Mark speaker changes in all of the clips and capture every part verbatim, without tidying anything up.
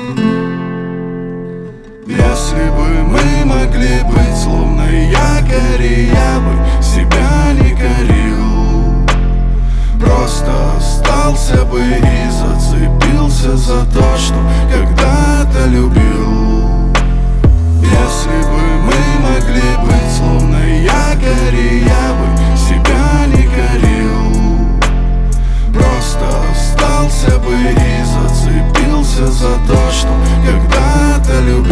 Speaker 1: Если бы мы могли быть словно якори, я бы себя не корил. Просто остался бы и зацепился за то, что когда-то любил. Если бы мы могли быть словно якори, я бы себя не корил. Просто остался бы и зацепился за то, что когда-то любил.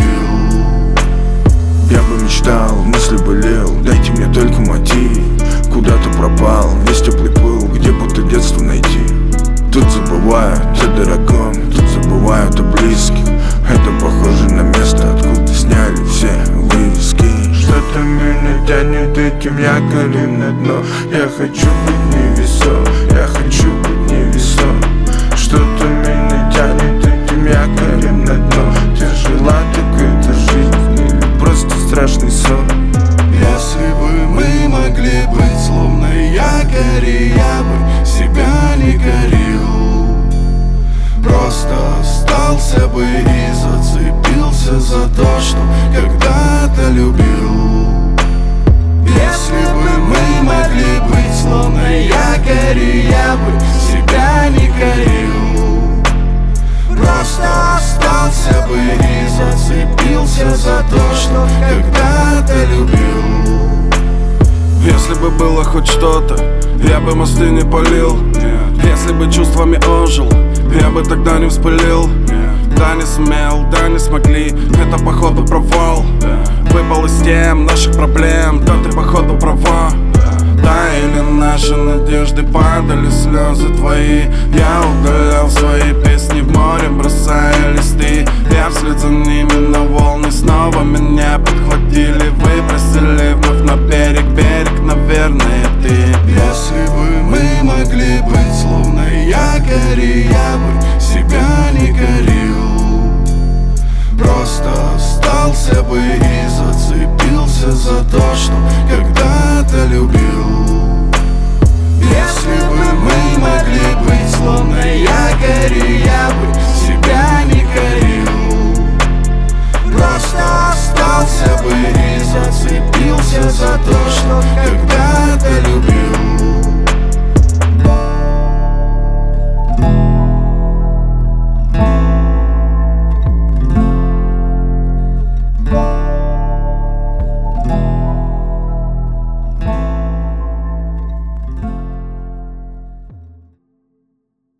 Speaker 2: Я бы мечтал, мысли бы лел, дайте мне только мотив. Куда-то пропал, весь теплый пыл, где будто детство найти. Тут забывают о дорогом, тут забывают о близких. Это похоже на место, откуда сняли все вывески. Что-то меня тянет этим якорем на дно. Я хочу быть невесом, я хочу быть невесом. Что-то меня тянет этим якорем на дно. Тяжела такая жизнь или просто страшный сон?
Speaker 1: Если бы мы могли быть словно якори, я бы себя не корил. Просто остался бы и зацепился за то, что когда-то любил. Если бы мы могли быть словно якори, я бы себя не корил. Просто остался бы и зацепился за то, что когда-то любил.
Speaker 3: Если бы было хоть что-то, я бы мосты не полил. Если бы чувствами ожил, я бы тогда не вспылил. Да не сумел, да не смогли, это походу провал. Выпал из тем наших проблем, да ты походу права. Да, или наши надежды падали слезы твои. Я удалял свои песни в море.